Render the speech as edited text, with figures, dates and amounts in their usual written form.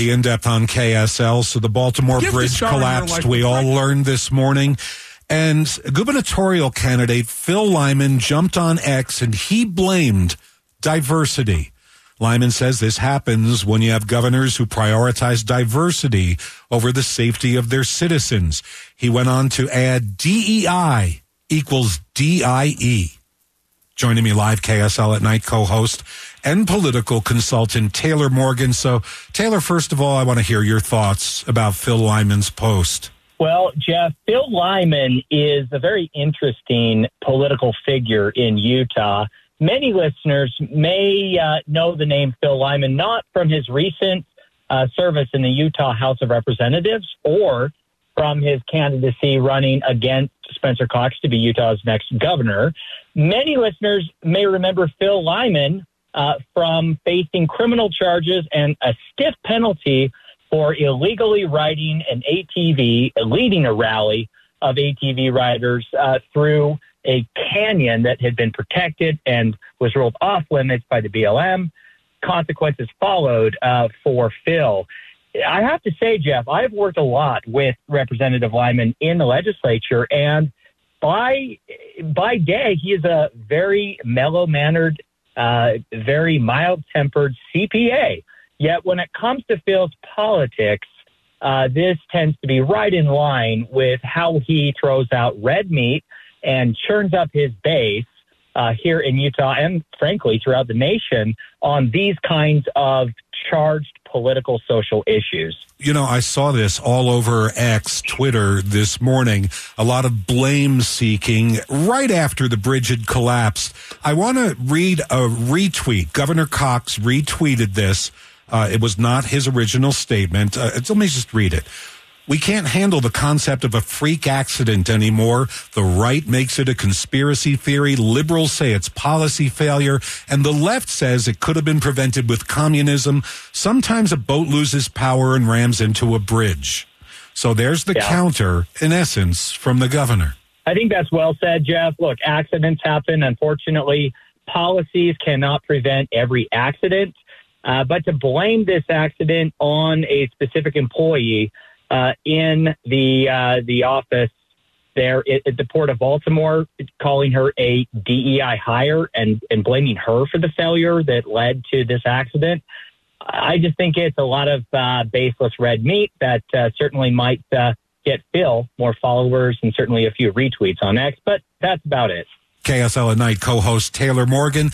The in-depth on KSL. So the Baltimore Bridge collapsed. We all learned this morning. And gubernatorial candidate Phil Lyman jumped on X and he blamed diversity. Lyman says this happens when you have governors who prioritize diversity over the safety of their citizens. He went on to add DEI equals DIE. Joining me live, KSL at Night co-host and political consultant Taylor Morgan. So, Taylor, first of all, I want to hear your thoughts about Phil Lyman's post. Well, Jeff, Phil Lyman is a very interesting political figure in Utah. Many listeners may know the name Phil Lyman not from his recent service in the Utah House of Representatives or from his candidacy running against Spencer Cox to be Utah's next governor. Many listeners may remember Phil Lyman from facing criminal charges and a stiff penalty for illegally riding an ATV, leading a rally of ATV riders through a canyon that had been protected and was ruled off limits by the BLM. Consequences followed for Phil. I have to say, Jeff, I've worked a lot with Representative Lyman in the legislature, and by day, he is a very mellow-mannered, very mild-tempered CPA. Yet when it comes to Phil's politics, this tends to be right in line with how he throws out red meat and churns up his base here in Utah and, frankly, throughout the nation on these kinds of charged political social issues. You know, I saw this all over X, Twitter this morning, a lot of blame seeking right after the bridge had collapsed. I want to read a retweet. Governor Cox retweeted this. It was not his original statement. Let me just read it. We can't handle the concept of a freak accident anymore. The right makes it a conspiracy theory. Liberals say it's policy failure. And the left says it could have been prevented with communism. Sometimes a boat loses power and rams into a bridge. So there's the counter, in essence, from the governor. I think that's well said, Jeff. Look, accidents happen. Unfortunately, policies cannot prevent every accident. But to blame this accident on a specific employee in the office there at the Port of Baltimore, calling her a DEI hire and blaming her for the failure that led to this accident, I just think it's a lot of baseless red meat that certainly might get Phil more followers and certainly a few retweets on X, but that's about it. KSL at Night co-host Taylor Morgan.